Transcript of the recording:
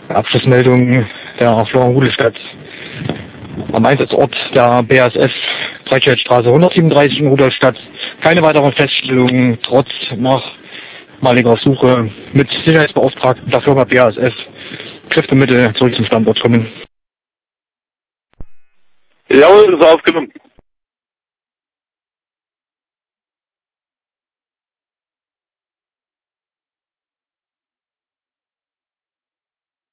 Abschlussmeldung der Flora-Rudelstadt. Am Einsatzort der BASF, Breitscheidstraße 137 in Rudolstadt. Keine weiteren Feststellungen, trotz nachmaliger Suche mit Sicherheitsbeauftragten der Firma BASF. Kräftemittel zurück zum Standort kommen. Jawohl, das ist aufgenommen.